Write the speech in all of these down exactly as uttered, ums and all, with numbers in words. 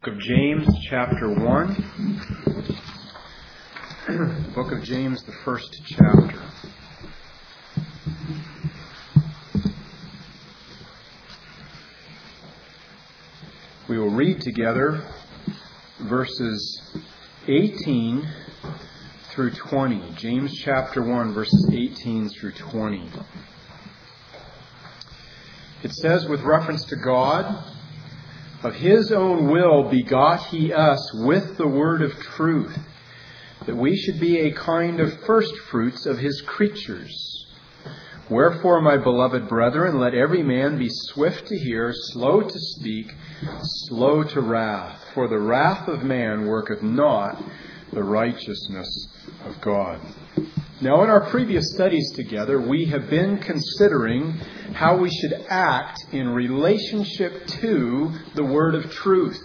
Book of James, chapter one. Book of James, the first chapter. We will read together verses eighteen through twenty. James chapter one, verses eighteen through twenty. It says, with reference to God, of His own will begot He us with the word of truth, that we should be a kind of first fruits of His creatures. Wherefore, my beloved brethren, let every man be swift to hear, slow to speak, slow to wrath. For the wrath of man worketh not the righteousness of God. Now, in our previous studies together, we have been considering how we should act in relationship to the word of truth.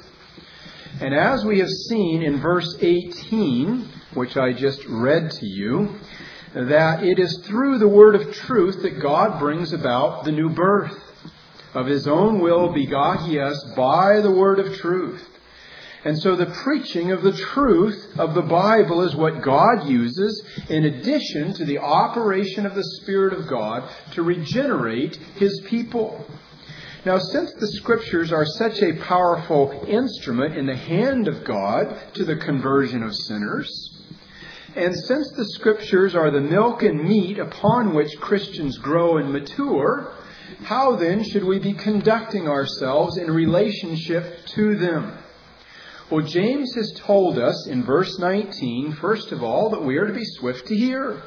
And as we have seen in verse eighteen, which I just read to you, that it is through the word of truth that God brings about the new birth. Of His own will begot He us by the word of truth. And so the preaching of the truth of the Bible is what God uses in addition to the operation of the Spirit of God to regenerate His people. Now, since the Scriptures are such a powerful instrument in the hand of God to the conversion of sinners, and since the Scriptures are the milk and meat upon which Christians grow and mature, how then should we be conducting ourselves in relationship to them? Well, James has told us in verse nineteen, first of all, that we are to be swift to hear.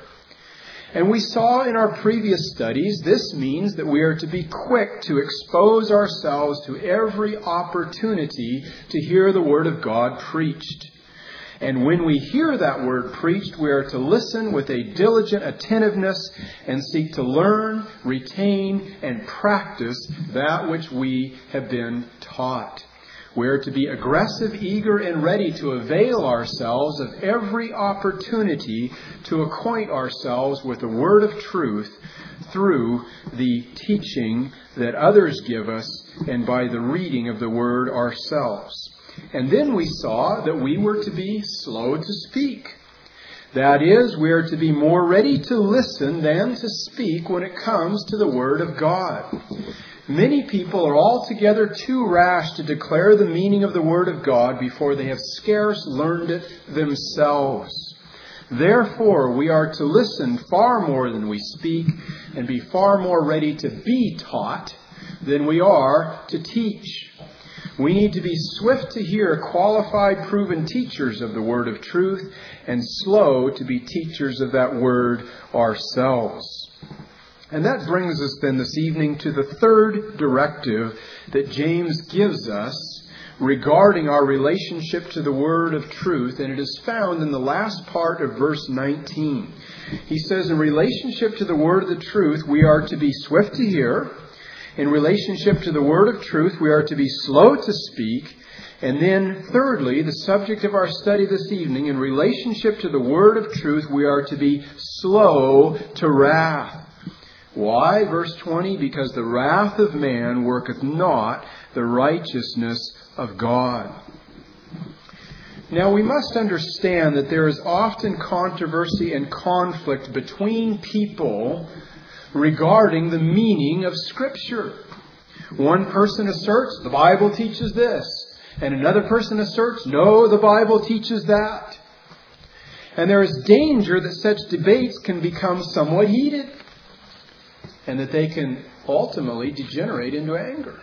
And we saw in our previous studies, this means that we are to be quick to expose ourselves to every opportunity to hear the Word of God preached. And when we hear that Word preached, we are to listen with a diligent attentiveness and seek to learn, retain, and practice that which we have been taught. We are to be aggressive, eager, and ready to avail ourselves of every opportunity to acquaint ourselves with the word of truth through the teaching that others give us and by the reading of the word ourselves. And then we saw that we were to be slow to speak. That is, we are to be more ready to listen than to speak when it comes to the word of God. Many people are altogether too rash to declare the meaning of the Word of God before they have scarce learned it themselves. Therefore, we are to listen far more than we speak and be far more ready to be taught than we are to teach. We need to be swift to hear qualified, proven teachers of the Word of truth and slow to be teachers of that Word ourselves. And that brings us then this evening to the third directive that James gives us regarding our relationship to the word of truth. And it is found in the last part of verse nineteen. He says, in relationship to the word of the truth, we are to be swift to hear. In relationship to the word of truth, we are to be slow to speak. And then thirdly, the subject of our study this evening, in relationship to the word of truth, we are to be slow to wrath. Why? Verse twenty, because the wrath of man worketh not the righteousness of God. Now we must understand that there is often controversy and conflict between people regarding the meaning of Scripture. One person asserts the Bible teaches this, and another person asserts, no, the Bible teaches that. And there is danger that such debates can become somewhat heated, and that they can ultimately degenerate into anger.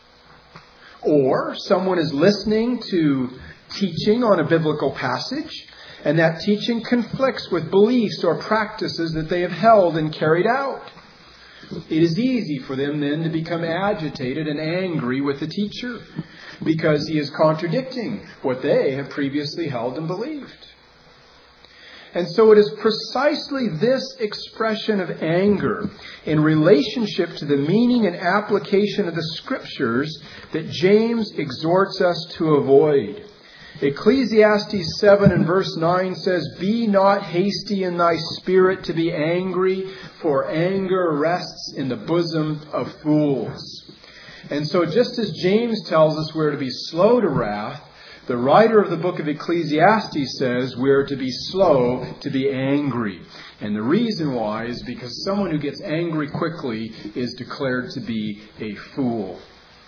Or someone is listening to teaching on a biblical passage, and that teaching conflicts with beliefs or practices that they have held and carried out. It is easy for them then to become agitated and angry with the teacher because he is contradicting what they have previously held and believed. And so it is precisely this expression of anger in relationship to the meaning and application of the Scriptures that James exhorts us to avoid. Ecclesiastes seven and verse nine says, be not hasty in thy spirit to be angry, for anger rests in the bosom of fools. And so just as James tells us we're to be slow to wrath, The writer of the book of Ecclesiastes says we are to be slow to be angry. And the reason why is because someone who gets angry quickly is declared to be a fool.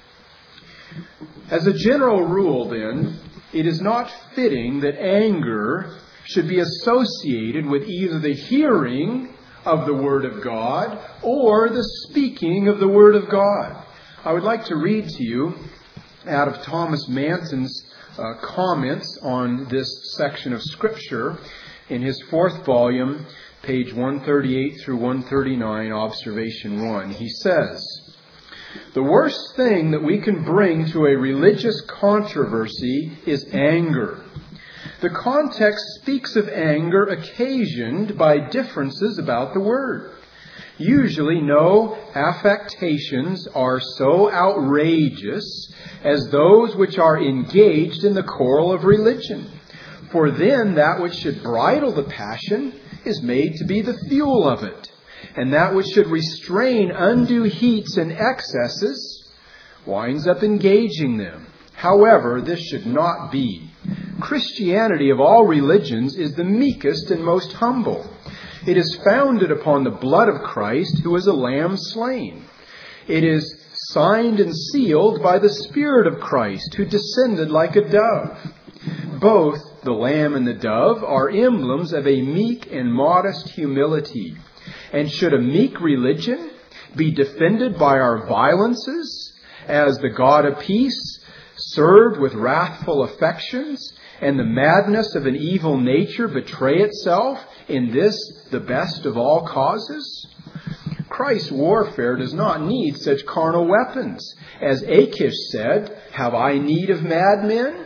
As a general rule, then, it is not fitting that anger should be associated with either the hearing of the Word of God or the speaking of the Word of God. I would like to read to you out of Thomas Manson's uh, comments on this section of Scripture in his fourth volume, page one thirty-eight through one thirty-nine, observation one. He says, "The worst thing that we can bring to a religious controversy is anger. The context speaks of anger occasioned by differences about the Word. Usually no affectations are so outrageous as those which are engaged in the quarrel of religion. For then that which should bridle the passion is made to be the fuel of it, and that which should restrain undue heats and excesses winds up engaging them. However, this should not be. Christianity of all religions is the meekest and most humble. It is founded upon the blood of Christ, who is a lamb slain. It is signed and sealed by the Spirit of Christ, who descended like a dove. Both the lamb and the dove are emblems of a meek and modest humility. And should a meek religion be defended by our violences, as the God of peace, served with wrathful affections, and the madness of an evil nature betray itself in this, the best of all causes? Christ's warfare does not need such carnal weapons. As Achish said, "Have I need of madmen?"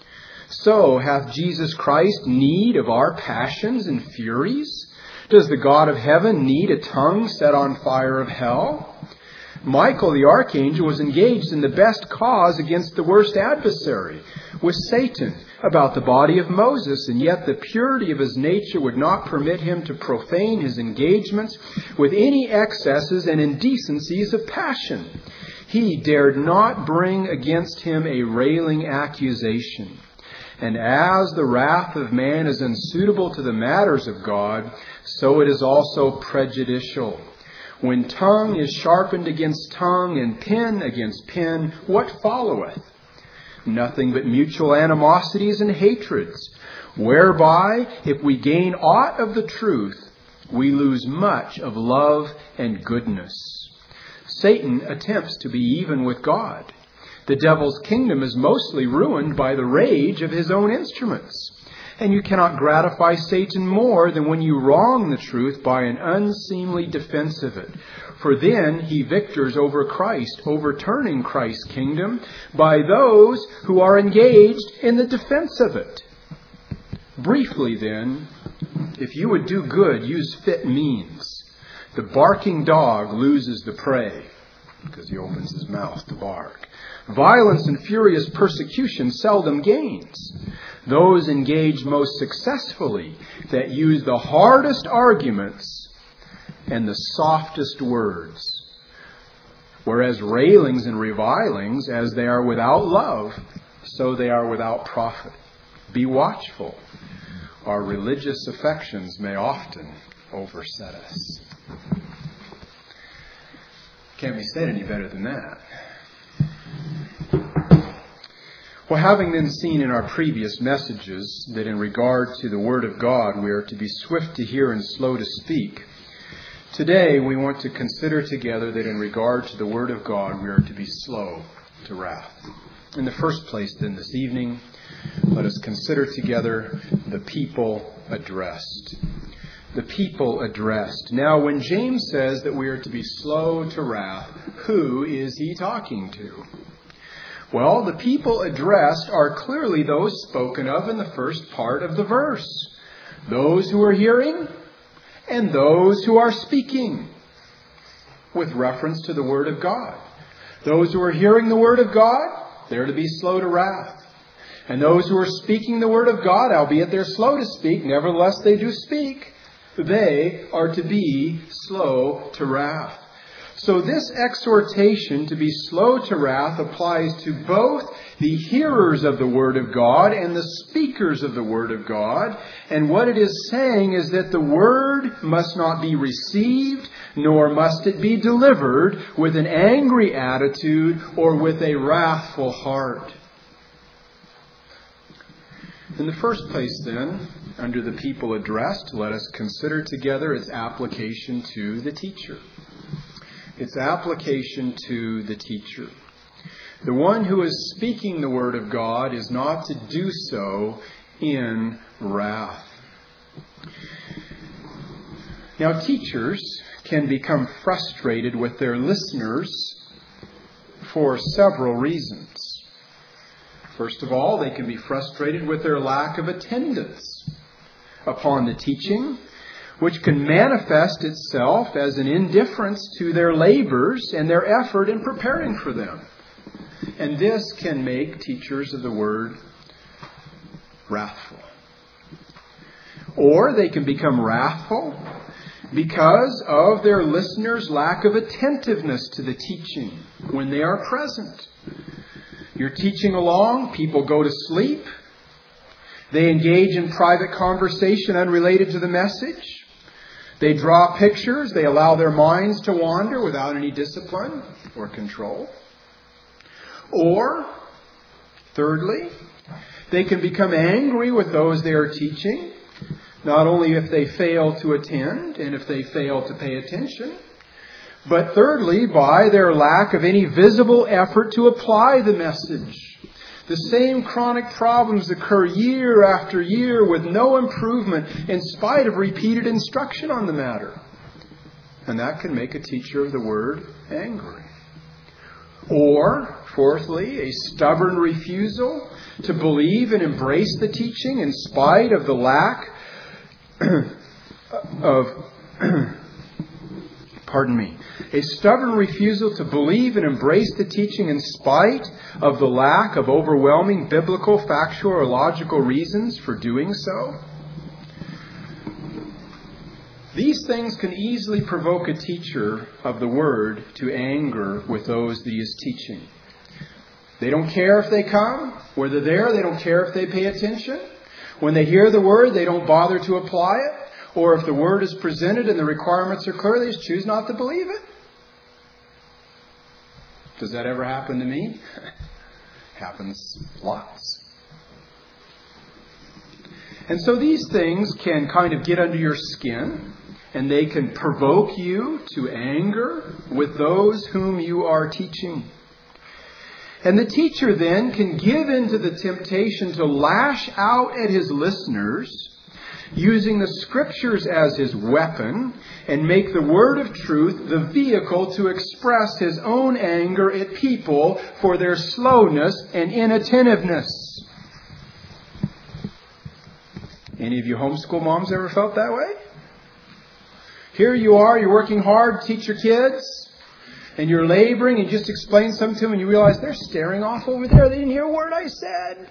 So hath Jesus Christ need of our passions and furies? Does the God of heaven need a tongue set on fire of hell? Michael the archangel was engaged in the best cause against the worst adversary, with Satan, about the body of Moses, and yet the purity of his nature would not permit him to profane his engagements with any excesses and indecencies of passion. He dared not bring against him a railing accusation. And as the wrath of man is unsuitable to the matters of God, so it is also prejudicial. When tongue is sharpened against tongue, and pen against pen, what followeth? Nothing but mutual animosities and hatreds, whereby, if we gain aught of the truth, we lose much of love and goodness. Satan attempts to be even with God. The devil's kingdom is mostly ruined by the rage of his own instruments. And you cannot gratify Satan more than when you wrong the truth by an unseemly defense of it. For then he victors over Christ, overturning Christ's kingdom by those who are engaged in the defense of it. Briefly then, if you would do good, use fit means. The barking dog loses the prey because he opens his mouth to bark. Violence and furious persecution seldom gains. Those engaged most successfully that use the hardest arguments and the softest words. Whereas railings and revilings, as they are without love, so they are without profit. Be watchful. Our religious affections may often overset us. Can't be said any better than that. Well, having then seen in our previous messages that in regard to the Word of God we are to be swift to hear and slow to speak, today we want to consider together that in regard to the Word of God we are to be slow to wrath. In the first place then this evening, let us consider together the people addressed. The people addressed. Now, when James says that we are to be slow to wrath, who is he talking to? Well, the people addressed are clearly those spoken of in the first part of the verse. Those who are hearing and those who are speaking, with reference to the Word of God. Those who are hearing the Word of God, they're to be slow to wrath. And those who are speaking the Word of God, albeit they're slow to speak, nevertheless they do speak, they are to be slow to wrath. So this exhortation to be slow to wrath applies to both the hearers of the Word of God and the speakers of the Word of God. And what it is saying is that the Word must not be received, nor must it be delivered with an angry attitude or with a wrathful heart. In the first place, then, under the people addressed, let us consider together its application to the teacher. Its application to the teacher. The one who is speaking the Word of God is not to do so in wrath. Now, teachers can become frustrated with their listeners for several reasons. First of all, they can be frustrated with their lack of attendance upon the teaching, which can manifest itself as an indifference to their labors and their effort in preparing for them. And this can make teachers of the Word wrathful. Or they can become wrathful because of their listeners' lack of attentiveness to the teaching when they are present. You're teaching along, people go to sleep. They engage in private conversation unrelated to the message. They draw pictures. They allow their minds to wander without any discipline or control. Or, thirdly, they can become angry with those they are teaching, not only if they fail to attend and if they fail to pay attention, but thirdly, by their lack of any visible effort to apply the message. The same chronic problems occur year after year with no improvement in spite of repeated instruction on the matter. And that can make a teacher of the Word angry. Or, fourthly, a stubborn refusal to believe and embrace the teaching in spite of the lack of... Pardon me. A stubborn refusal to believe and embrace the teaching in spite of the lack of overwhelming biblical, factual, or logical reasons for doing so. These things can easily provoke a teacher of the Word to anger with those that he is teaching. They don't care if they come, where they're there, they don't care if they pay attention. When they hear the Word, they don't bother to apply it. Or if the Word is presented and the requirements are clear, they just choose not to believe it. Does that ever happen to me? Happens lots. And so these things can kind of get under your skin, and they can provoke you to anger with those whom you are teaching. And the teacher then can give in to the temptation to lash out at his listeners, using the Scriptures as his weapon, and make the Word of truth the vehicle to express his own anger at people for their slowness and inattentiveness. Any of you homeschool moms ever felt that way? Here you are, you're working hard to teach your kids, and you're laboring, and you just explain something to them, and you realize they're staring off over there. They didn't hear a word I said.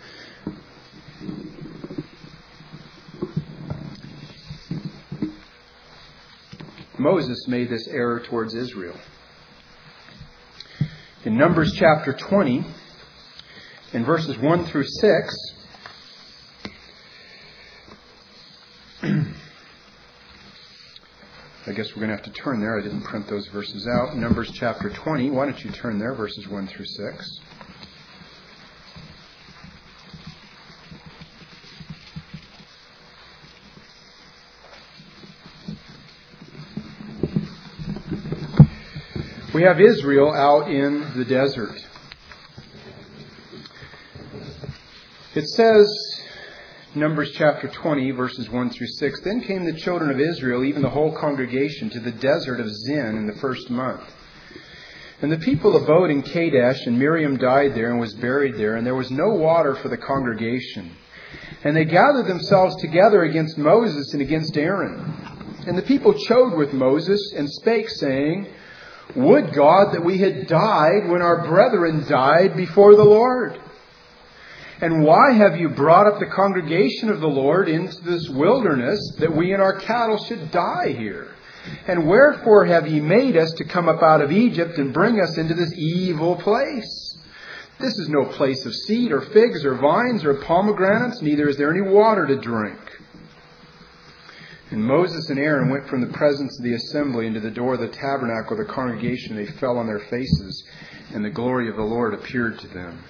Moses made this error towards Israel. In Numbers chapter twenty, in verses one through six, I guess we're going to have to turn there. I didn't print those verses out. Numbers chapter twenty. Why don't you turn there, verses one through six. We have Israel out in the desert. It says, Numbers chapter twenty, verses one through six, Then came the children of Israel, even the whole congregation, to the desert of Zin in the first month. And the people abode in Kadesh, and Miriam died there and was buried there, and there was no water for the congregation. And they gathered themselves together against Moses and against Aaron. And the people chode with Moses and spake, saying, Would God that we had died when our brethren died before the Lord. And why have you brought up the congregation of the Lord into this wilderness, that we and our cattle should die here? And wherefore have ye made us to come up out of Egypt and bring us into this evil place? This is no place of seed or figs or vines or pomegranates, neither is there any water to drink. And Moses and Aaron went from the presence of the assembly into the door of the tabernacle of the congregation. They fell on their faces, and the glory of the Lord appeared to them.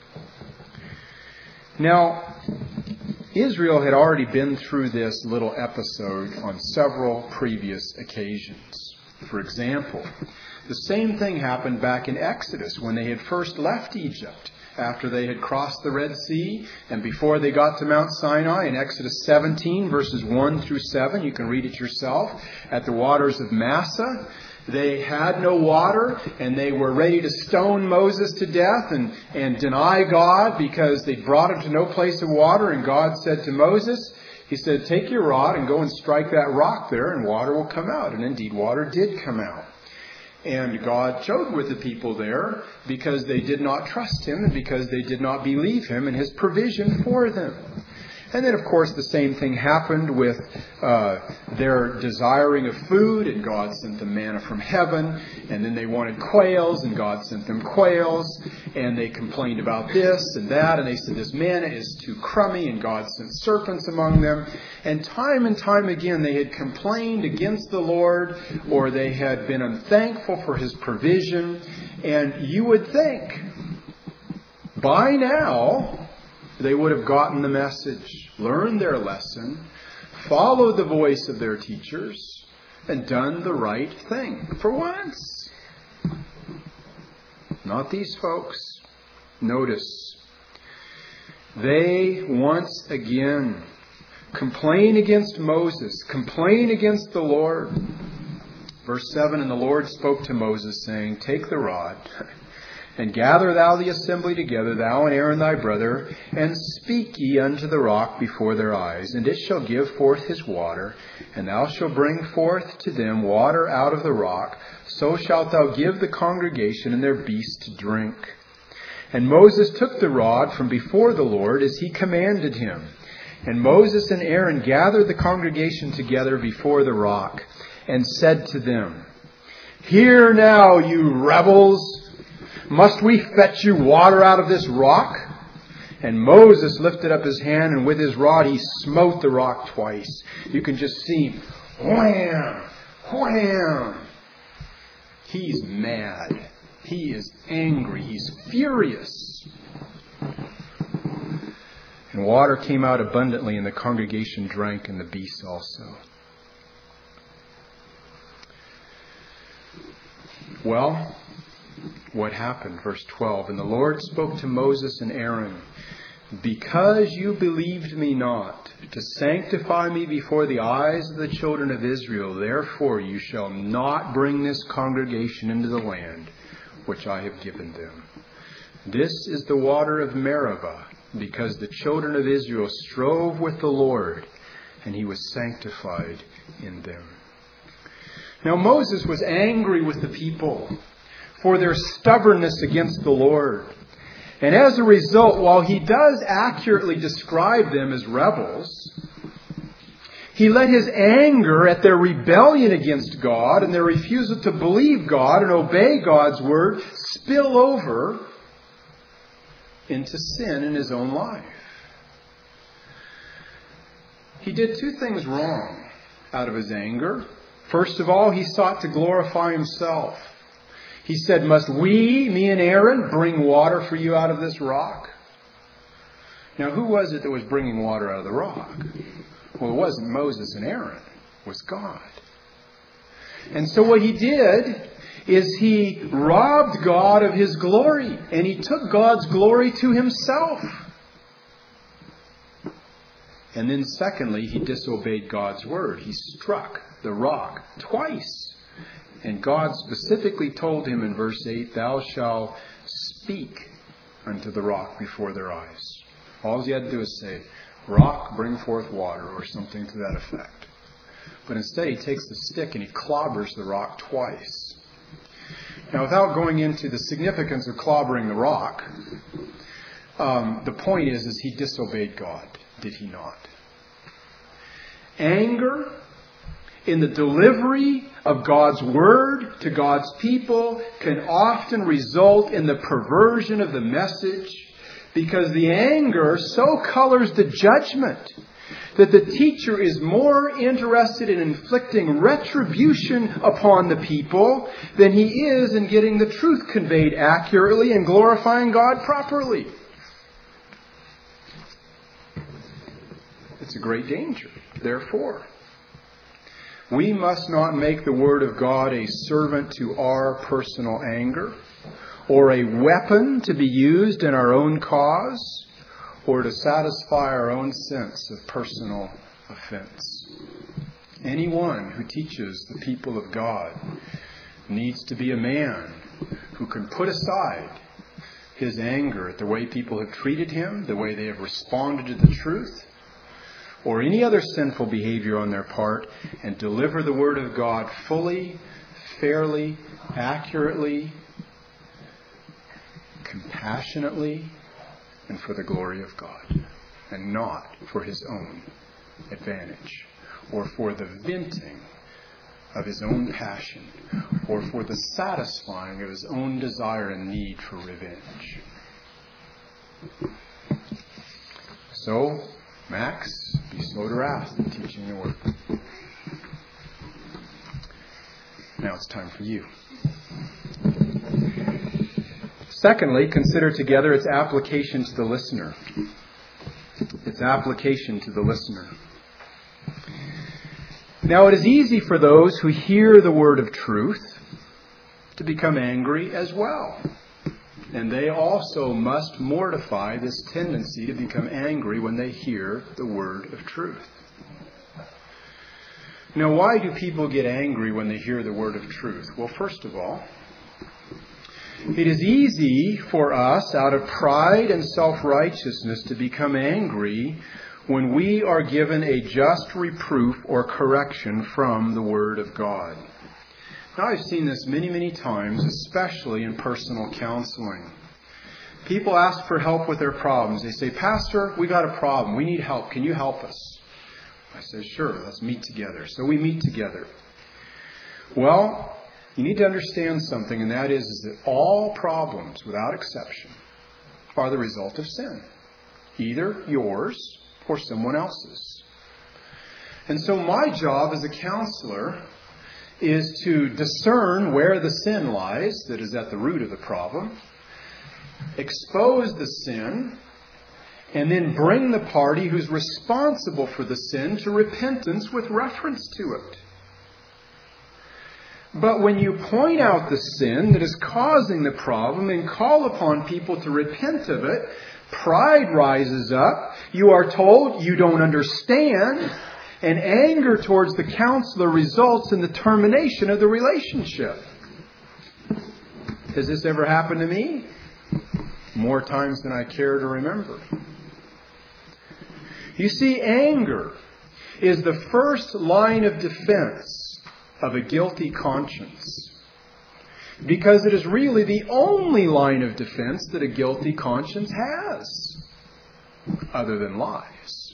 Now, Israel had already been through this little episode on several previous occasions. For example, the same thing happened back in Exodus when they had first left Egypt, after they had crossed the Red Sea and before they got to Mount Sinai in Exodus seventeen, verses one through seven. You can read it yourself. At the waters of Massa, they had no water and they were ready to stone Moses to death and, and deny God because they brought him to no place of water. And God said to Moses, He said, take your rod and go and strike that rock there and water will come out. And indeed, water did come out. And God showed with the people there because they did not trust Him and because they did not believe Him and His provision for them. And then, of course, the same thing happened with uh, their desiring of food, and God sent them manna from heaven. And then they wanted quails, and God sent them quails. And they complained about this and that, and they said, this manna is too crummy, and God sent serpents among them. And time and time again, they had complained against the Lord, or they had been unthankful for His provision. And you would think, by now, they would have gotten the message, learned their lesson, followed the voice of their teachers, and done the right thing for once. Not these folks. Notice, they once again complain against Moses, complain against the Lord. Verse seven, and the Lord spoke to Moses, saying, take the rod, and gather thou the assembly together, thou and Aaron thy brother, and speak ye unto the rock before their eyes, and it shall give forth his water, and thou shalt bring forth to them water out of the rock, so shalt thou give the congregation and their beasts to drink. And Moses took the rod from before the Lord as he commanded him. And Moses and Aaron gathered the congregation together before the rock, and said to them, hear now, you rebels, must we fetch you water out of this rock? And Moses lifted up his hand, and with his rod he smote the rock twice. You can just see, wham, wham. He's mad. He is angry. He's furious. And water came out abundantly, and the congregation drank, and the beasts also. Well, what happened? Verse twelve, and the Lord spoke to Moses and Aaron, because you believed me not, to sanctify me before the eyes of the children of Israel, therefore you shall not bring this congregation into the land which I have given them. This is the water of Meribah, because the children of Israel strove with the Lord, and He was sanctified in them. Now Moses was angry with the people for their stubbornness against the Lord. And as a result, while he does accurately describe them as rebels, he let his anger at their rebellion against God and their refusal to believe God and obey God's word spill over into sin in his own life. He did two things wrong out of his anger. First of all, he sought to glorify himself. He said, must we, me and Aaron, bring water for you out of this rock? Now, who was it that was bringing water out of the rock? Well, it wasn't Moses and Aaron. It was God. And so what he did is he robbed God of His glory. And he took God's glory to himself. And then secondly, he disobeyed God's word. He struck the rock twice. And God specifically told him in verse eight, thou shalt speak unto the rock before their eyes. All he had to do is say, rock, bring forth water, or something to that effect. But instead he takes the stick and he clobbers the rock twice. Now, without going into the significance of clobbering the rock, um, the point is, is he disobeyed God, did he not? Anger in the delivery of God's word to God's people can often result in the perversion of the message, because the anger so colors the judgment that the teacher is more interested in inflicting retribution upon the people than he is in getting the truth conveyed accurately and glorifying God properly. It's a great danger. Therefore, we must not make the Word of God a servant to our personal anger, or a weapon to be used in our own cause, or to satisfy our own sense of personal offense. Anyone who teaches the people of God needs to be a man who can put aside his anger at the way people have treated him, the way they have responded to the truth, or any other sinful behavior on their part, and deliver the Word of God fully, fairly, accurately, compassionately, and for the glory of God, and not for his own advantage, or for the venting of his own passion, or for the satisfying of his own desire and need for revenge. So, Max, be slow to wrath in teaching the Word. Now it's time for you. Secondly, consider together its application to the listener. Its application to the listener. Now, it is easy for those who hear the word of truth to become angry as well. And they also must mortify this tendency to become angry when they hear the word of truth. Now, why do people get angry when they hear the word of truth? Well, first of all, it is easy for us, out of pride and self-righteousness, to become angry when we are given a just reproof or correction from the Word of God. Now, I've seen this many, many times, especially in personal counseling. People ask for help with their problems. They say, "Pastor, we got a problem. We need help. Can you help us?" I say, "Sure, let's meet together." So we meet together. Well, you need to understand something, and that is, is that all problems, without exception, are the result of sin. Either yours or someone else's. And so my job as a counselor is to discern where the sin lies that is at the root of the problem, expose the sin, and then bring the party who's responsible for the sin to repentance with reference to it. But when you point out the sin that is causing the problem and call upon people to repent of it, pride rises up. You are told you don't understand, and anger towards the counselor results in the termination of the relationship. Has this ever happened to me? More times than I care to remember. You see, anger is the first line of defense of a guilty conscience, because it is really the only line of defense that a guilty conscience has, other than lies.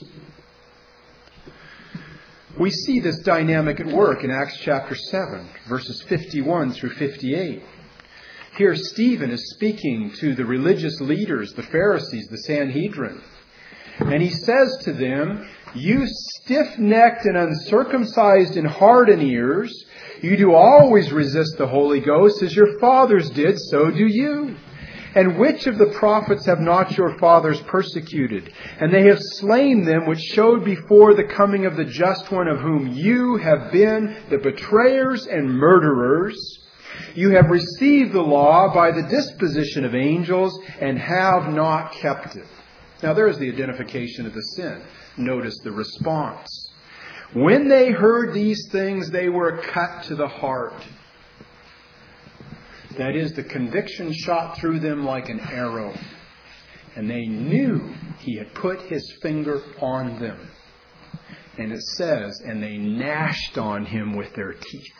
We see this dynamic at work in Acts chapter seven, verses fifty-one through fifty-eight. Here Stephen is speaking to the religious leaders, the Pharisees, the Sanhedrin. And he says to them, "You stiff-necked and uncircumcised in heart and ears, you do always resist the Holy Ghost, as your fathers did, so do you. And which of the prophets have not your fathers persecuted? And they have slain them which showed before the coming of the Just One, of whom you have been the betrayers and murderers. You have received the law by the disposition of angels, and have not kept it." Now there is the identification of the sin. Notice the response. When they heard these things, they were cut to the heart. That is, the conviction shot through them like an arrow. And they knew he had put his finger on them. And it says, and they gnashed on him with their teeth.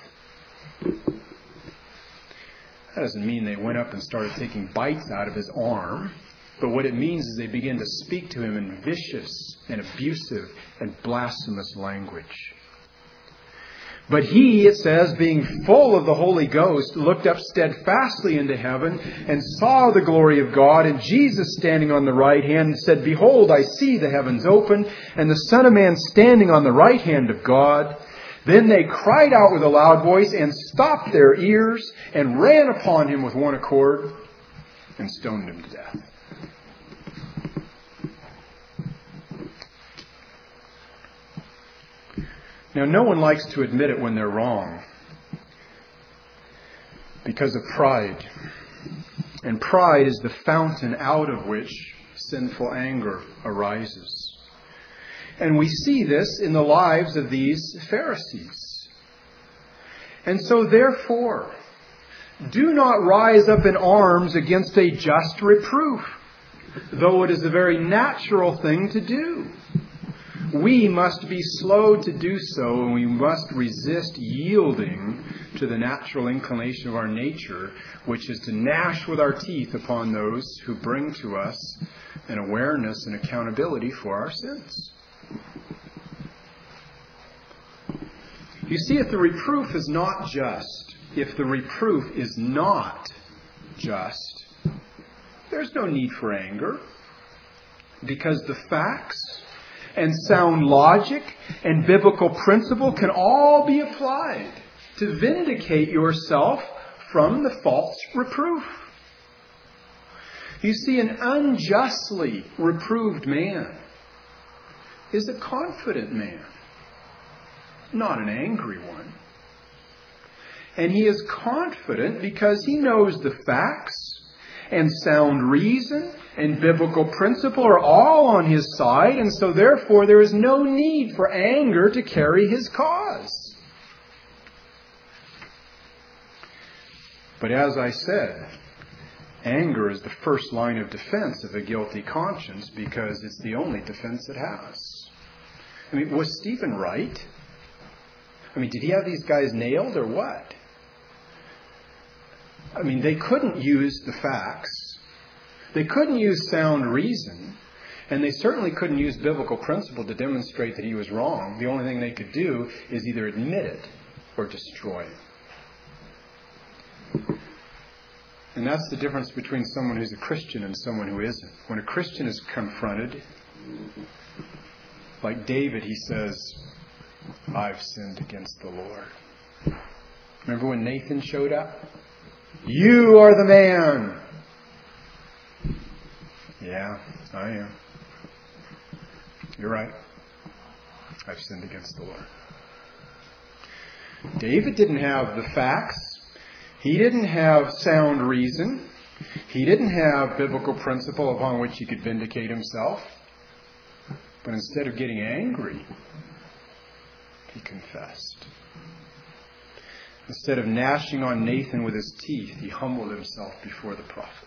That doesn't mean they went up and started taking bites out of his arm. But what it means is they begin to speak to him in vicious and abusive and blasphemous language. But he, it says, being full of the Holy Ghost, looked up steadfastly into heaven and saw the glory of God and Jesus standing on the right hand and said, Behold, I see the heavens open and the Son of Man standing on the right hand of God. Then they cried out with a loud voice and stopped their ears and ran upon him with one accord and stoned him to death. Now, no one likes to admit it when they're wrong because of pride. And pride is the fountain out of which sinful anger arises. And we see this in the lives of these Pharisees. And so, therefore, do not rise up in arms against a just reproof, though it is a very natural thing to do. We must be slow to do so, and we must resist yielding to the natural inclination of our nature, which is to gnash with our teeth upon those who bring to us an awareness and accountability for our sins. You see, if the reproof is not just, if the reproof is not just, there's no need for anger, because the facts and sound logic and biblical principle can all be applied to vindicate yourself from the false reproof. You see, an unjustly reproved man is a confident man, not an angry one. And he is confident because he knows the facts and sound reason and biblical principle are all on his side, and so therefore there is no need for anger to carry his cause. But as I said, anger is the first line of defense of a guilty conscience because it's the only defense it has. I mean, was Stephen right? I mean, did he have these guys nailed or what? I mean, they couldn't use the facts. They couldn't use sound reason. And they certainly couldn't use biblical principle to demonstrate that he was wrong. The only thing they could do is either admit it or destroy it. And that's the difference between someone who's a Christian and someone who isn't. When a Christian is confronted, like David, he says, I've sinned against the Lord. Remember when Nathan showed up? You are the man. Yeah, I am. You're right. I've sinned against the Lord. David didn't have the facts. He didn't have sound reason. He didn't have biblical principle upon which he could vindicate himself. But instead of getting angry, he confessed. Instead of gnashing on Nathan with his teeth, he humbled himself before the prophet.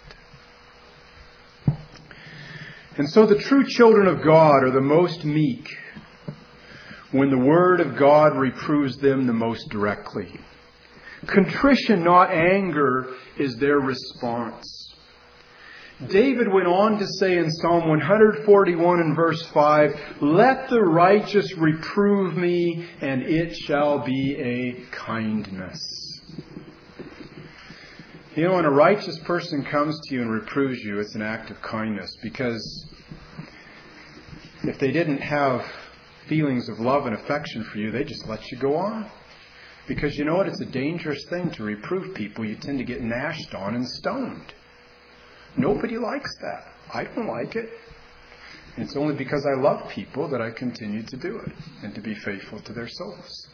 And so the true children of God are the most meek when the Word of God reproves them the most directly. Contrition, not anger, is their response. David went on to say in Psalm one forty-one and verse five, Let the righteous reprove me, and it shall be a kindness. You know, when a righteous person comes to you and reproves you, it's an act of kindness, because if they didn't have feelings of love and affection for you, they just let you go on. Because you know what? It's a dangerous thing to reprove people. You tend to get gnashed on and stoned. Nobody likes that. I don't like it. It's only because I love people that I continue to do it and to be faithful to their souls.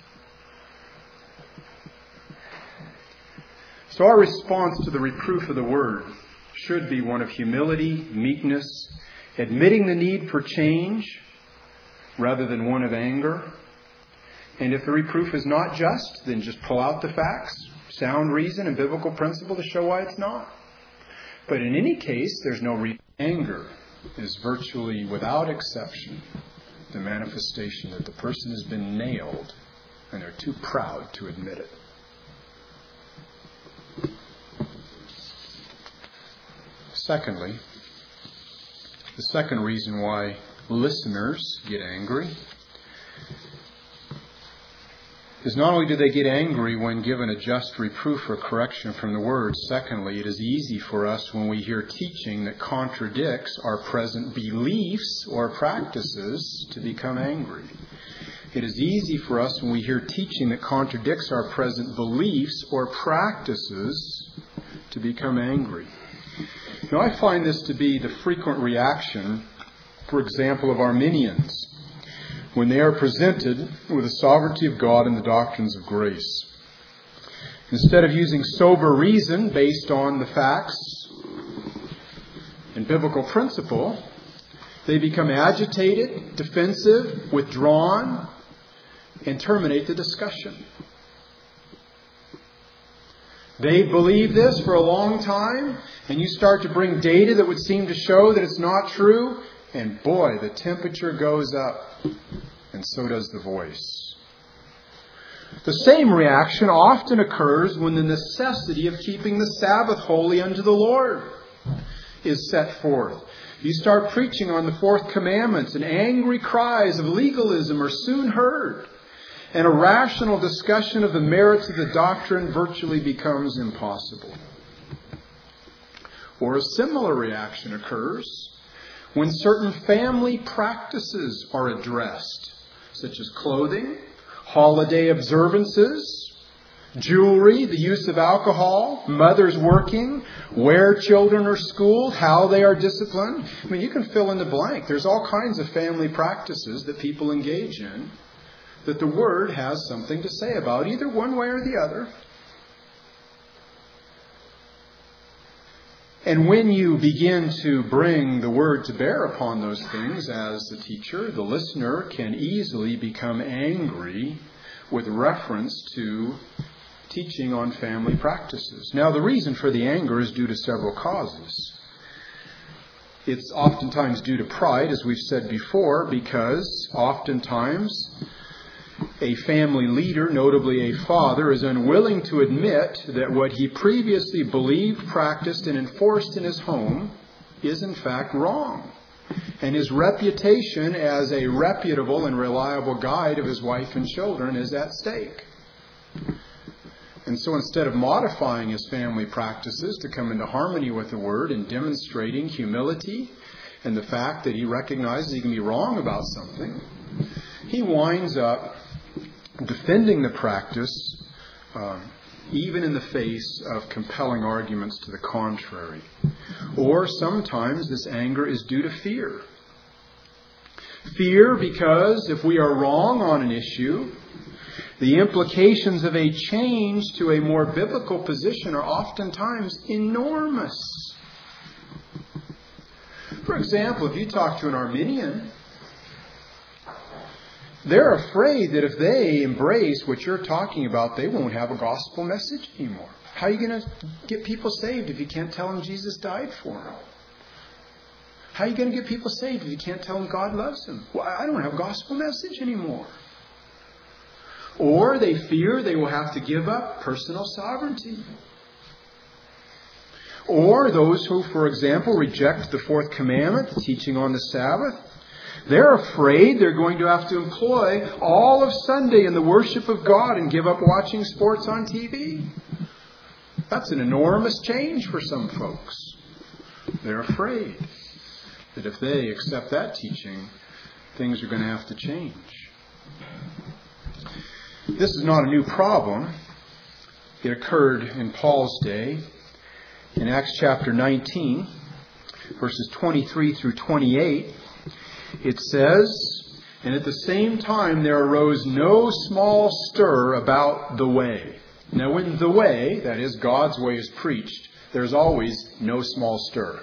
So our response to the reproof of the Word should be one of humility, meekness, admitting the need for change rather than one of anger. And if the reproof is not just, then just pull out the facts, sound reason, and biblical principle to show why it's not. But in any case, there's no reason. Anger is virtually without exception the manifestation that the person has been nailed and they're too proud to admit it. Secondly, the second reason why listeners get angry is not only do they get angry when given a just reproof or correction from the Word, secondly, it is easy for us when we hear teaching that contradicts our present beliefs or practices to become angry. It is easy for us when we hear teaching that contradicts our present beliefs or practices to become angry. Now, I find this to be the frequent reaction, for example, of Arminians when they are presented with the sovereignty of God and the doctrines of grace. Instead of using sober reason based on the facts and biblical principle, they become agitated, defensive, withdrawn, and terminate the discussion. They believe this for a long time, and you start to bring data that would seem to show that it's not true, and boy, the temperature goes up, and so does the voice. The same reaction often occurs when the necessity of keeping the Sabbath holy unto the Lord is set forth. You start preaching on the fourth commandments, and angry cries of legalism are soon heard, and a rational discussion of the merits of the doctrine virtually becomes impossible. Or a similar reaction occurs when certain family practices are addressed, such as clothing, holiday observances, jewelry, the use of alcohol, mothers working, where children are schooled, how they are disciplined. I mean, you can fill in the blank. There's all kinds of family practices that people engage in that the Word has something to say about, either one way or the other. And when you begin to bring the Word to bear upon those things as the teacher, the listener can easily become angry with reference to teaching on family practices. Now, the reason for the anger is due to several causes. It's oftentimes due to pride, as we've said before, because oftentimes a family leader, notably a father, is unwilling to admit that what he previously believed, practiced, and enforced in his home is in fact wrong. And his reputation as a reputable and reliable guide of his wife and children is at stake. And so instead of modifying his family practices to come into harmony with the Word and demonstrating humility and the fact that he recognizes he can be wrong about something, he winds up defending the practice, um, even in the face of compelling arguments to the contrary. Or sometimes this anger is due to fear. Fear because if we are wrong on an issue, the implications of a change to a more biblical position are oftentimes enormous. For example, if you talk to an Arminian, they're afraid that if they embrace what you're talking about, they won't have a gospel message anymore. How are you going to get people saved if you can't tell them Jesus died for them? How are you going to get people saved if you can't tell them God loves them? Well, I don't have a gospel message anymore. Or they fear they will have to give up personal sovereignty. Or those who, for example, reject the fourth commandment, teaching on the Sabbath, they're afraid they're going to have to employ all of Sunday in the worship of God and give up watching sports on T V. That's an enormous change for some folks. They're afraid that if they accept that teaching, things are going to have to change. This is not a new problem. It occurred in Paul's day. In Acts chapter nineteen, verses twenty-three through twenty-eight, it says, "And at the same time there arose no small stir about the way." Now when the way, that is, God's way, is preached, there's always no small stir.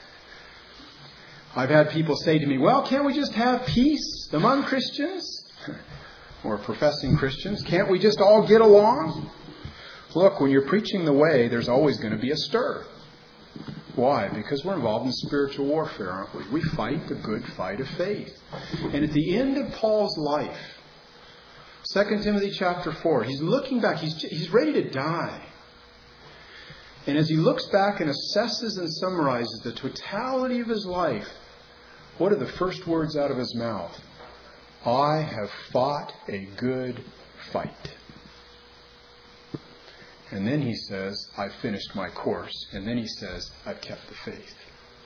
I've had people say to me, well, can't we just have peace among Christians? Or professing Christians? Can't we just all get along? Look, when you're preaching the way, there's always going to be a stir. Why? Because we're involved in spiritual warfare, aren't we? We fight the good fight of faith. And at the end of Paul's life, Second Timothy chapter four, he's looking back, he's, he's ready to die. And as he looks back and assesses and summarizes the totality of his life, what are the first words out of his mouth? I have fought a good fight. And then he says, I've finished my course. And then he says, I've kept the faith.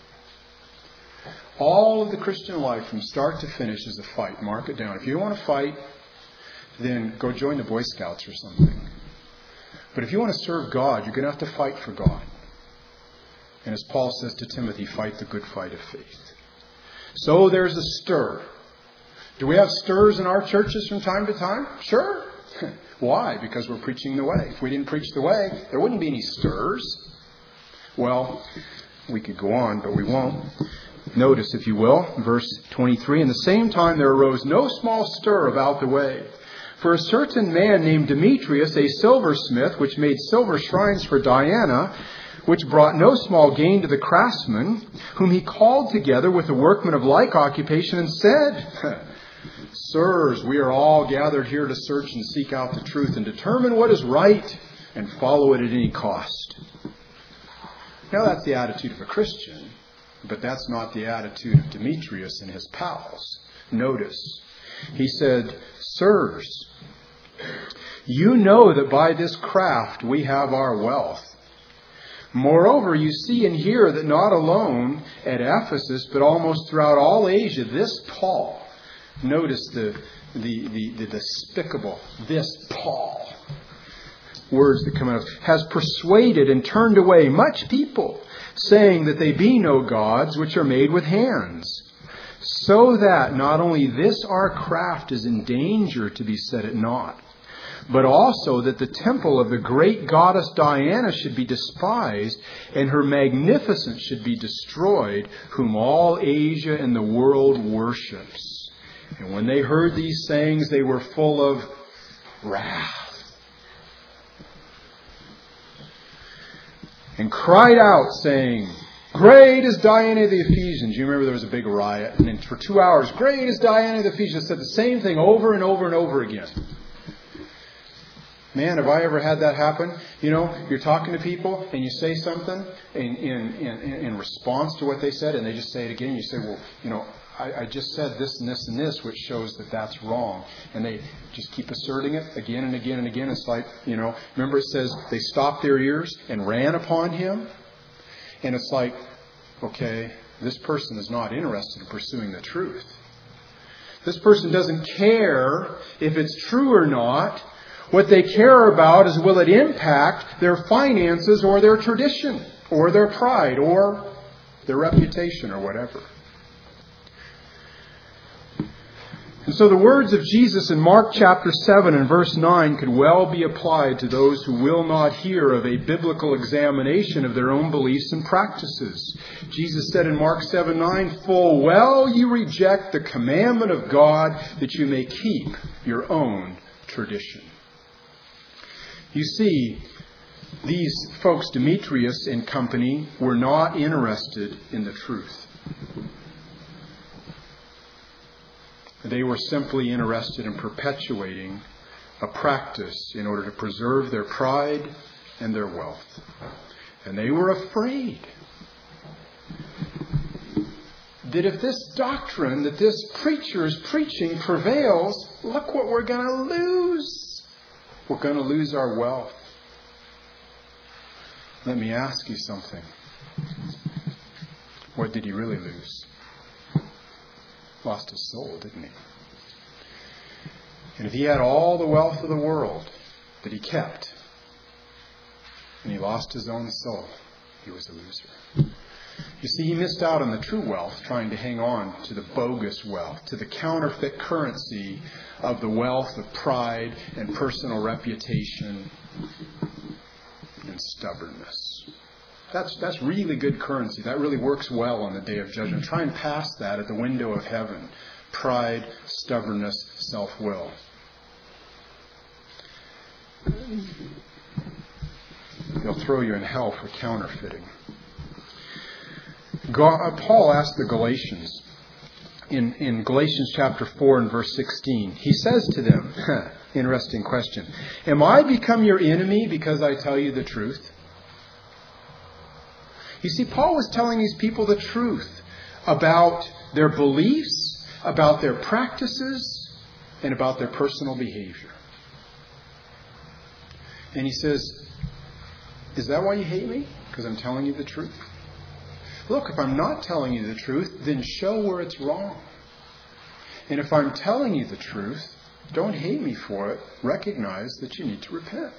All of the Christian life from start to finish is a fight. Mark it down. If you don't want to fight, then go join the Boy Scouts or something. But if you want to serve God, you're going to have to fight for God. And as Paul says to Timothy, fight the good fight of faith. So there's a stir. Do we have stirs in our churches from time to time? Sure. Why? Because we're preaching the way. If we didn't preach the way, there wouldn't be any stirs. Well, we could go on, but we won't. Notice, if you will, verse twenty-three, in the same time there arose no small stir about the way. For a certain man named Demetrius, a silversmith, which made silver shrines for Diana, which brought no small gain to the craftsmen, whom he called together with the workmen of like occupation, and said, Sirs, we are all gathered here to search and seek out the truth and determine what is right and follow it at any cost. Now that's the attitude of a Christian, but that's not the attitude of Demetrius and his pals. Notice, he said, Sirs, you know that by this craft we have our wealth. Moreover, you see and hear that not alone at Ephesus, but almost throughout all Asia, this Paul, notice the, the, the, the despicable, this Paul, words that come out, has persuaded and turned away much people, saying that they be no gods which are made with hands. So that not only this our craft is in danger to be set at naught, but also that the temple of the great goddess Diana should be despised, and her magnificence should be destroyed, whom all Asia and the world worships. And when they heard these sayings, they were full of wrath, and cried out, saying, Great is Diana of the Ephesians. You remember there was a big riot, and then for two hours, Great is Diana of the Ephesians, said the same thing over and over and over again. Man, have I ever had that happen? You know, you're talking to people and you say something in, in, in, in response to what they said, and they just say it again. You say, well, you know, I, I just said this and this and this, which shows that that's wrong. And they just keep asserting it again and again and again. It's like, you know, remember it says they stopped their ears and ran upon him. And it's like, okay, this person is not interested in pursuing the truth. This person doesn't care if it's true or not. What they care about is, will it impact their finances or their tradition or their pride or their reputation or whatever. And so the words of Jesus in Mark chapter seven and verse nine could well be applied to those who will not hear of a biblical examination of their own beliefs and practices. Jesus said in Mark seven nine, Full well you reject the commandment of God that you may keep your own tradition. You see, these folks, Demetrius and company, were not interested in the truth. They were simply interested in perpetuating a practice in order to preserve their pride and their wealth. And they were afraid that if this doctrine that this preacher is preaching prevails, look what we're going to lose. We're going to lose our wealth. Let me ask you something. What did he really lose? Lost his soul, didn't he? And if he had all the wealth of the world that he kept, and he lost his own soul, he was a loser. You see, he missed out on the true wealth, trying to hang on to the bogus wealth, to the counterfeit currency of the wealth of pride and personal reputation and stubbornness. That's that's really good currency. That really works well on the day of judgment. Try and pass that at the window of heaven. Pride, stubbornness, self-will. They'll throw you in hell for counterfeiting. God, Paul asked the Galatians in, in Galatians chapter four and verse sixteen. He says to them, interesting question, Am I become your enemy because I tell you the truth? You see, Paul was telling these people the truth about their beliefs, about their practices, and about their personal behavior. And he says, Is that why you hate me? Because I'm telling you the truth? Look, if I'm not telling you the truth, then show where it's wrong. And if I'm telling you the truth, don't hate me for it. Recognize that you need to repent.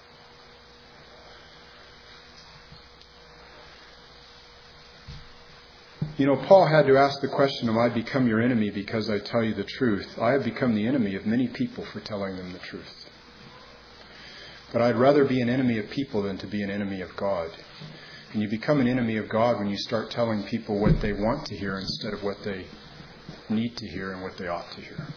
You know, Paul had to ask the question, am I become your enemy because I tell you the truth? I have become the enemy of many people for telling them the truth. But I'd rather be an enemy of people than to be an enemy of God. And you become an enemy of God when you start telling people what they want to hear instead of what they need to hear and what they ought to hear.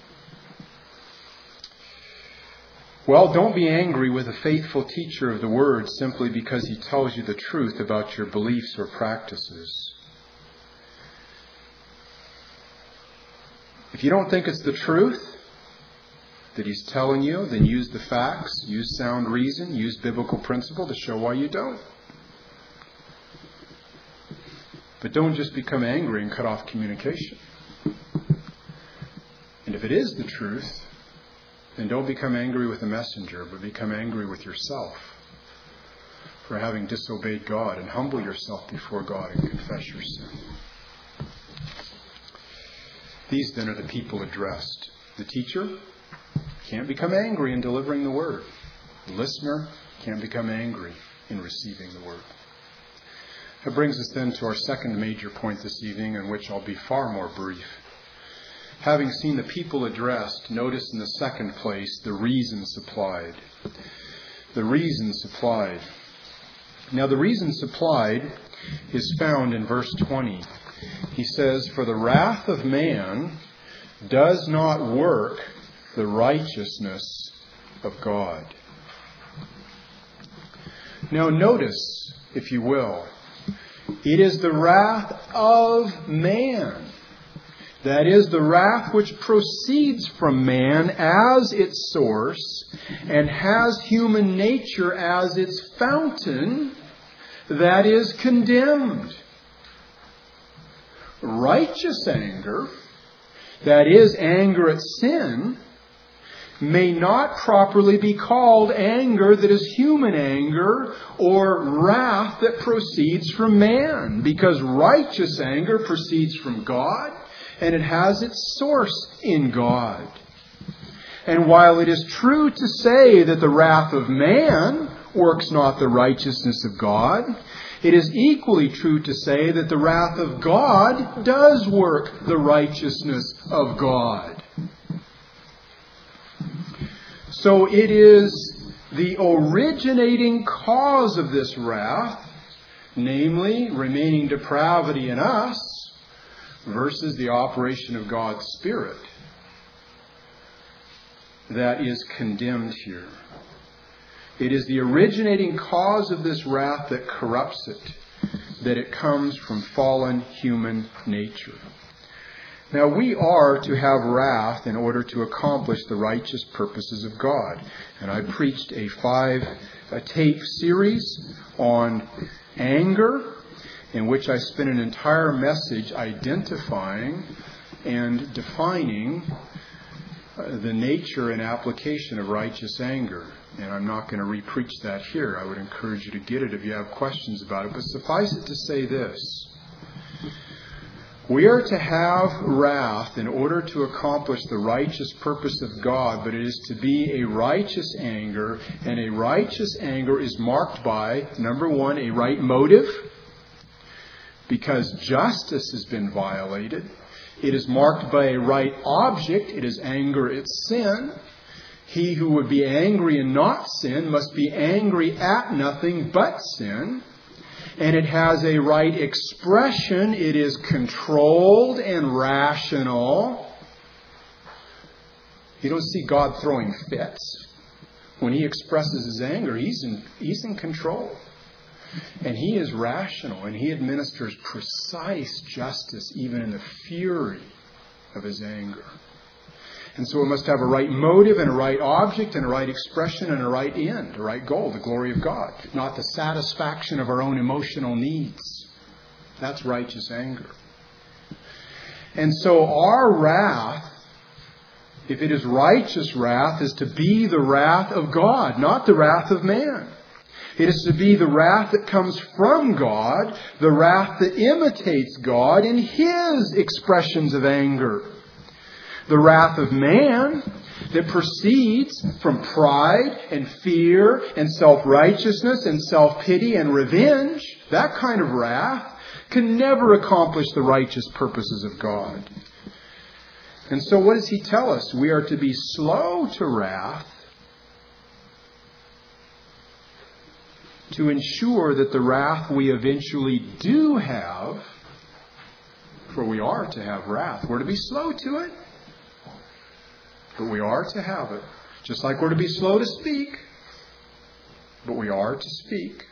Well, don't be angry with a faithful teacher of the Word simply because he tells you the truth about your beliefs or practices. If you don't think it's the truth that he's telling you, then use the facts, use sound reason, use biblical principle to show why you don't. But don't just become angry and cut off communication. And if it is the truth, then don't become angry with the messenger, but become angry with yourself for having disobeyed God, and humble yourself before God and confess your sin. These then are the people addressed. The teacher can't become angry in delivering the word. The listener can't become angry in receiving the word. That brings us then to our second major point this evening, in which I'll be far more brief. Having seen the people addressed, notice in the second place the reason supplied. The reason supplied. Now the reason supplied is found in verse twenty. He says, "For the wrath of man does not work the righteousness of God." Now notice, if you will, it is the wrath of man. That is, the wrath which proceeds from man as its source and has human nature as its fountain, that is condemned. Righteous anger, that is, anger at sin, may not properly be called anger that is human anger or wrath that proceeds from man, because righteous anger proceeds from God and it has its source in God. And while it is true to say that the wrath of man works not the righteousness of God, it is equally true to say that the wrath of God does work the righteousness of God. So it is the originating cause of this wrath, namely remaining depravity in us, versus the operation of God's Spirit, that is condemned here. It is the originating cause of this wrath that corrupts it, that it comes from fallen human nature. Now, we are to have wrath in order to accomplish the righteous purposes of God. And I preached a five-tape series on anger, in which I spent an entire message identifying and defining the nature and application of righteous anger. And I'm not going to re-preach that here. I would encourage you to get it if you have questions about it. But suffice it to say this. We are to have wrath in order to accomplish the righteous purpose of God, but it is to be a righteous anger, and a righteous anger is marked by, number one, a right motive, because justice has been violated. It is marked by a right object. It is anger at sin. He who would be angry and not sin must be angry at nothing but sin. And it has a right expression. It is controlled and rational. You don't see God throwing fits. When he expresses his anger, he's in, he's in control. And he is rational, and he administers precise justice even in the fury of his anger. And so it must have a right motive and a right object and a right expression and a right end, a right goal, the glory of God, not the satisfaction of our own emotional needs. That's righteous anger. And so our wrath, if it is righteous wrath, is to be the wrath of God, not the wrath of man. It is to be the wrath that comes from God, the wrath that imitates God in His expressions of anger. The wrath of man that proceeds from pride and fear and self-righteousness and self-pity and revenge, that kind of wrath can never accomplish the righteous purposes of God. And so what does He tell us? We are to be slow to wrath, to ensure that the wrath we eventually do have, for we are to have wrath. We're to be slow to it, but we are to have it. Just like we're to be slow to speak, but we are to speak.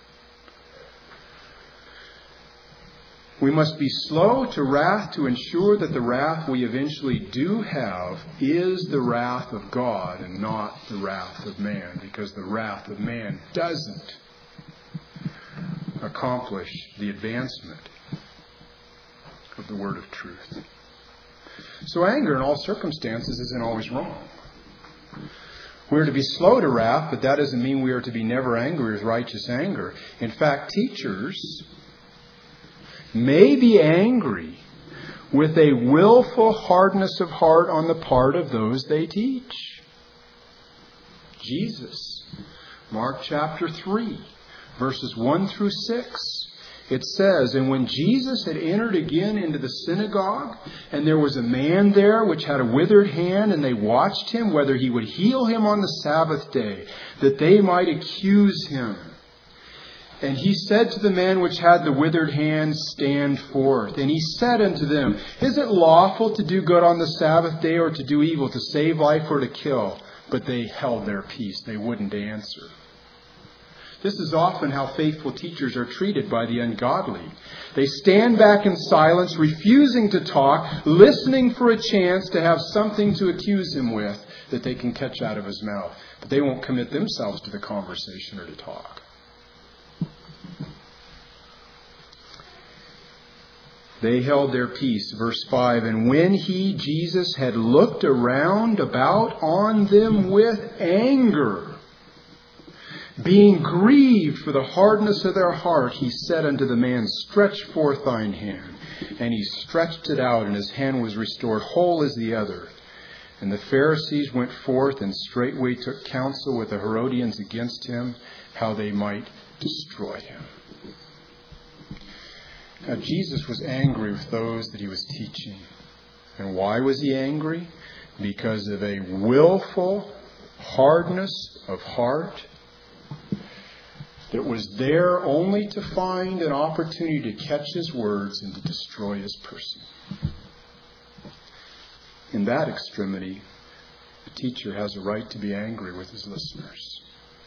We must be slow to wrath to ensure that the wrath we eventually do have is the wrath of God and not the wrath of man, because the wrath of man doesn't accomplish the advancement of the word of truth. So anger in all circumstances isn't always wrong. We are to be slow to wrath, but that doesn't mean we are to be never angry with righteous anger. In fact, teachers may be angry with a willful hardness of heart on the part of those they teach. Jesus, Mark chapter three, verses one through six. It says, "And when Jesus had entered again into the synagogue, and there was a man there which had a withered hand, and they watched him whether he would heal him on the Sabbath day, that they might accuse him. And he said to the man which had the withered hand, Stand forth. And he said unto them, Is it lawful to do good on the Sabbath day, or to do evil, to save life or to kill? But they held their peace. They wouldn't answer." This is often how faithful teachers are treated by the ungodly. They stand back in silence, refusing to talk, listening for a chance to have something to accuse him with that they can catch out of his mouth. But they won't commit themselves to the conversation or to talk. They held their peace. Verse five, "And when he, Jesus, had looked around about on them with anger, being grieved for the hardness of their heart, he said unto the man, Stretch forth thine hand. And he stretched it out, and his hand was restored whole as the other. And the Pharisees went forth and straightway took counsel with the Herodians against him, how they might destroy him." Now, Jesus was angry with those that he was teaching. And why was he angry? Because of a willful hardness of heart that was there only to find an opportunity to catch his words and to destroy his person. In that extremity, the teacher has a right to be angry with his listeners.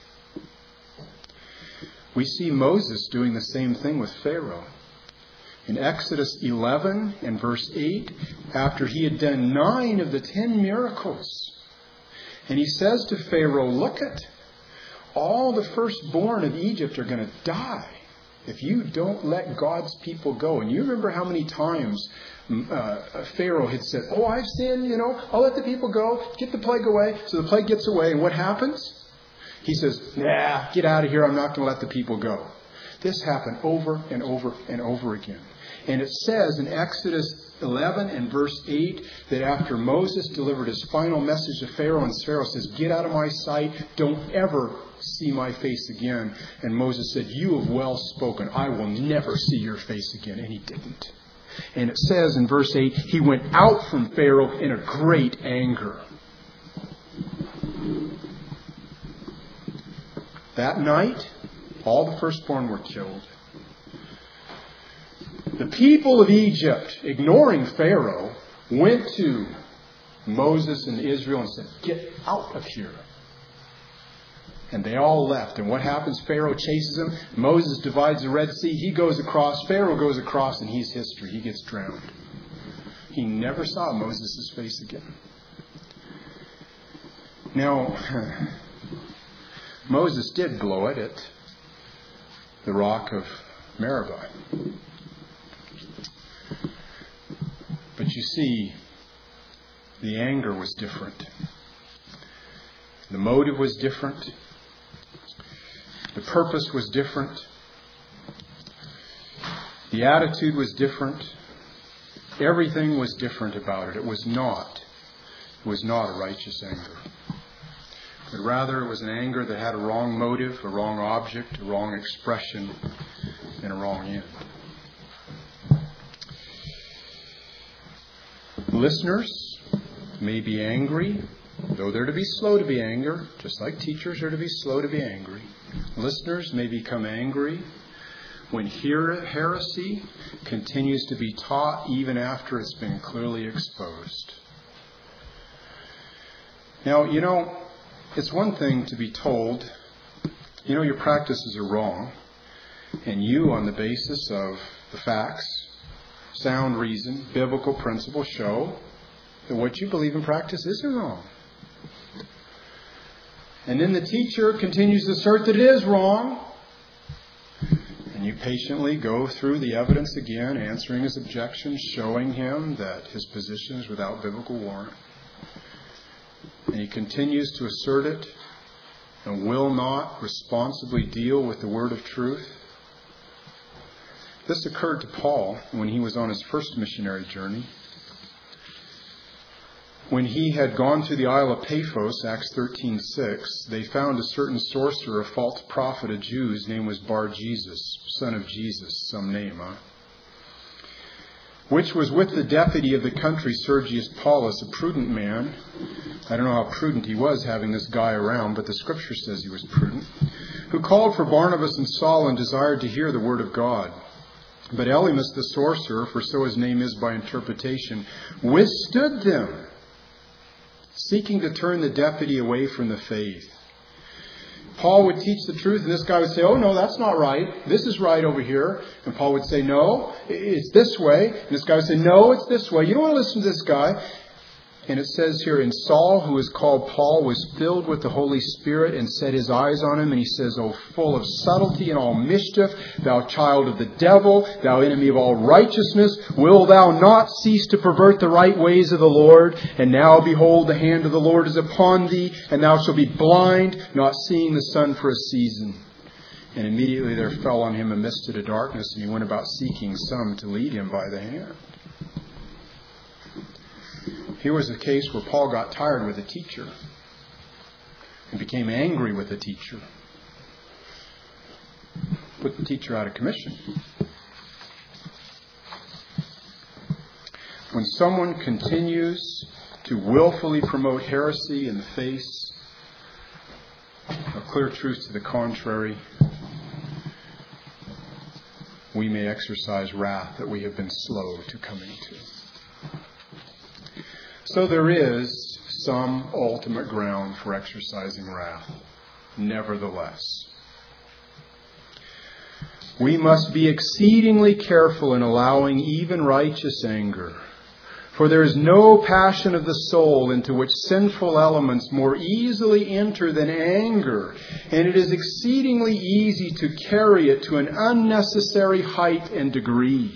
We see Moses doing the same thing with Pharaoh. In Exodus eleven and verse eight, after he had done nine of the ten miracles, and he says to Pharaoh, "Look at all the firstborn of Egypt are going to die if you don't let God's people go." And you remember how many times uh, Pharaoh had said, "Oh, I've sinned, you know, I'll let the people go, get the plague away." So the plague gets away, and what happens? He says, "Nah, get out of here, I'm not going to let the people go." This happened over and over and over again. And it says in Exodus eleven and verse eight that after Moses delivered his final message to Pharaoh, and Pharaoh says, "Get out of my sight, don't ever see my face again." And Moses said, "You have well spoken, I will never see your face again." And he didn't. And it says in verse eight, he went out from Pharaoh in a great anger. That night, all the firstborn were killed. The people of Egypt, ignoring Pharaoh, went to Moses and Israel and said, "Get out of here." And they all left. And what happens? Pharaoh chases them. Moses divides the Red Sea. He goes across. Pharaoh goes across, and he's history. He gets drowned. He never saw Moses' face again. Now, Moses did blow it at the rock of Meribah. But you see, the anger was different. The motive was different. The purpose was different. The attitude was different. Everything was different about it. It was not. It was not a righteous anger. But rather it was an anger that had a wrong motive, a wrong object, a wrong expression, and a wrong end. Listeners may be angry, though they're to be slow to be angry, just like teachers are to be slow to be angry. Listeners may become angry when heresy continues to be taught even after it's been clearly exposed. Now, you know, it's one thing to be told, you know, your practices are wrong, and you, on the basis of the facts, sound reason, biblical principles, show that what you believe in practice isn't wrong. And then the teacher continues to assert that it is wrong. And you patiently go through the evidence again, answering his objections, showing him that his position is without biblical warrant. And he continues to assert it and will not responsibly deal with the word of truth. This occurred to Paul when he was on his first missionary journey. When he had gone to the Isle of Paphos, Acts thirteen six, they found a certain sorcerer, a false prophet of Jews, name was Bar-Jesus, son of Jesus, some name, huh? Which was with the deputy of the country, Sergius Paulus, a prudent man. I don't know how prudent he was having this guy around, but the scripture says he was prudent, who called for Barnabas and Saul and desired to hear the word of God. But Elymas the sorcerer, for so his name is by interpretation, withstood them, seeking to turn the deputy away from the faith. Paul would teach the truth, and this guy would say, oh, no, that's not right. This is right over here. And Paul would say, no, it's this way. And this guy would say, no, it's this way. You don't want to listen to this guy. And it says here, and Saul, who is called Paul, was filled with the Holy Spirit and set his eyes on him. And he says, O full of subtlety and all mischief, thou child of the devil, thou enemy of all righteousness, will thou not cease to pervert the right ways of the Lord? And now, behold, the hand of the Lord is upon thee, and thou shalt be blind, not seeing the sun for a season. And immediately there fell on him a mist of darkness, and he went about seeking some to lead him by the hand. Here was a case where Paul got tired with a teacher and became angry with the teacher. Put the teacher out of commission. When someone continues to willfully promote heresy in the face of clear truth to the contrary, we may exercise wrath that we have been slow to coming to. So there is some ultimate ground for exercising wrath. Nevertheless, we must be exceedingly careful in allowing even righteous anger. For there is no passion of the soul into which sinful elements more easily enter than anger, and it is exceedingly easy to carry it to an unnecessary height and degree.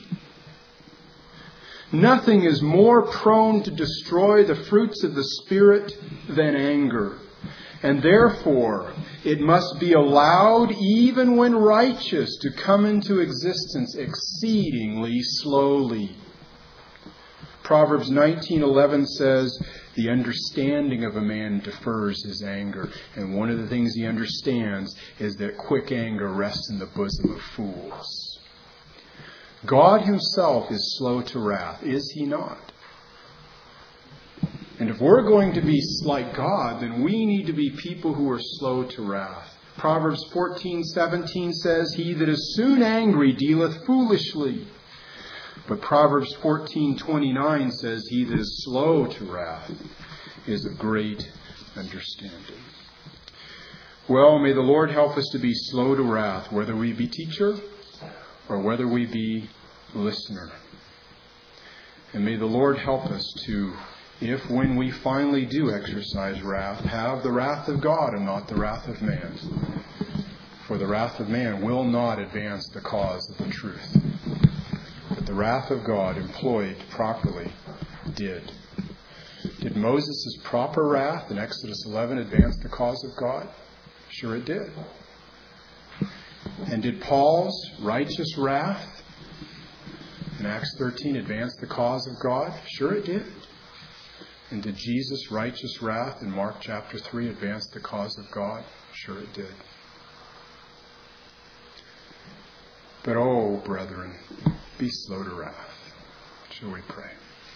Nothing is more prone to destroy the fruits of the Spirit than anger. And therefore, it must be allowed, even when righteous, to come into existence exceedingly slowly. Proverbs nineteen eleven says, the understanding of a man defers his anger. And one of the things he understands is that quick anger rests in the bosom of fools. God himself is slow to wrath, is he not? And if we're going to be like God, then we need to be people who are slow to wrath. Proverbs fourteen seventeen says, he that is soon angry dealeth foolishly. But Proverbs fourteen twenty-nine says, he that is slow to wrath is of great understanding. Well, may the Lord help us to be slow to wrath, whether we be teacher or whether we be listener. And may the Lord help us to, if when we finally do exercise wrath, have the wrath of God and not the wrath of man. For the wrath of man will not advance the cause of the truth. But the wrath of God, employed properly, did. Did Moses' proper wrath in Exodus eleven advance the cause of God? Sure it did. And did Paul's righteous wrath in Acts thirteen advance the cause of God? Sure it did. And did Jesus' righteous wrath in Mark chapter three advance the cause of God? Sure it did. But oh, brethren, be slow to wrath. Shall we pray?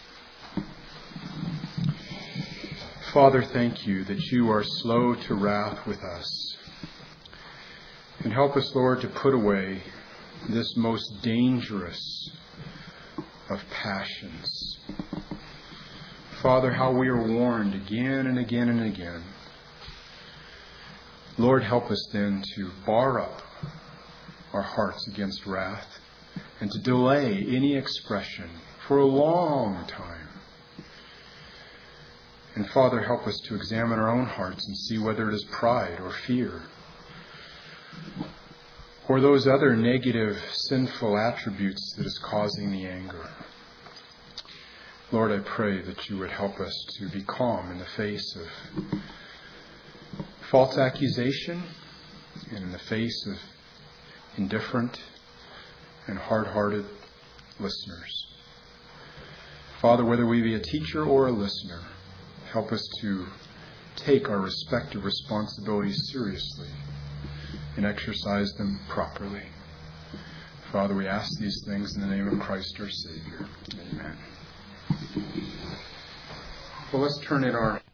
Father, thank you that you are slow to wrath with us. And help us, Lord, to put away this most dangerous of passions. Father, how we are warned again and again and again. Lord, help us then to bar up our hearts against wrath and to delay any expression for a long time. And Father, help us to examine our own hearts and see whether it is pride or fear or those other negative, sinful attributes that is causing the anger. Lord, I pray that you would help us to be calm in the face of false accusation and in the face of indifferent and hard-hearted listeners. Father, whether we be a teacher or a listener, help us to take our respective responsibilities seriously and exercise them properly. Father, we ask these things in the name of Christ our Savior. Amen. Well, let's turn in our